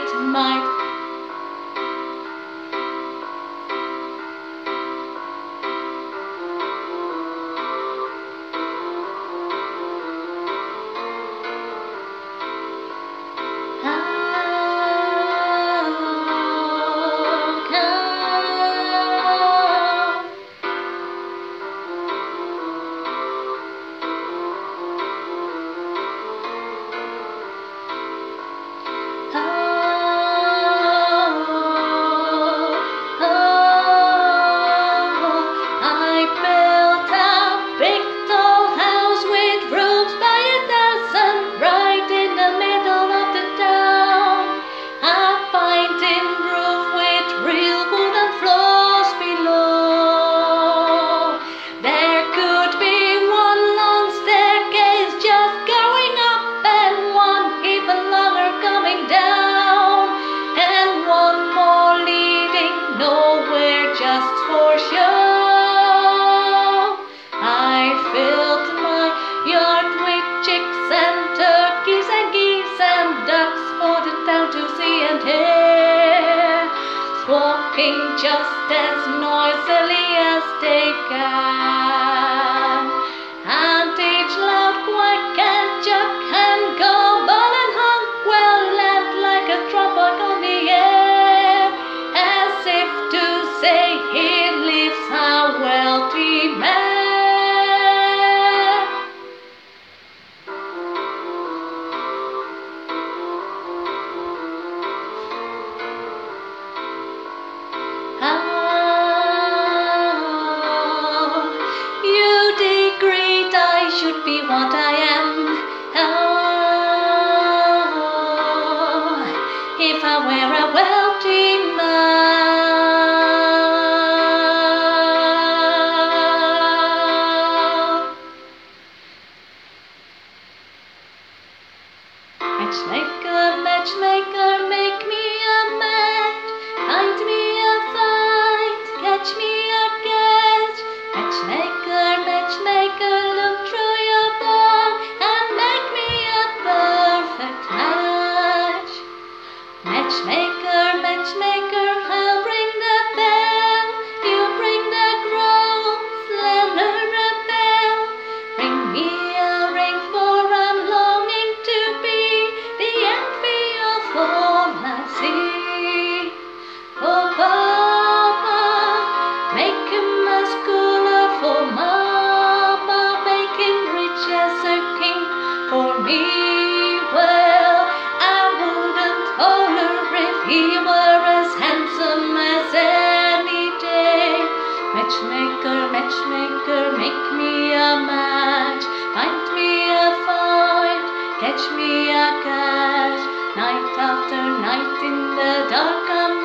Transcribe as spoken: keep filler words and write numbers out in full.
it might. Walking just as noisily as they can, and each loud quack and chuck and gobble and honk will land like a trumpet on the air, as if to say, "Here lives a wealthy man." Should be what I am. Oh, if I were a wealthy man. Matchmaker, matchmaker, make me a match. Find me a fight, catch me a catch. Matchmaker, matchmaker, look through your book and make me a perfect match. Matchmaker, matchmaker, I'll bring the bell. You bring the groans, let her rebel. Bring me a ring, for I'm longing to be the envy of all I see. Oh, Papa, make him a schooner for Mama, make him rich as a king for me. Well, I wouldn't holler if he were as handsome as any day. Matchmaker, matchmaker, make me a match. Find me a fight, catch me a catch. Night after night in the dark I'm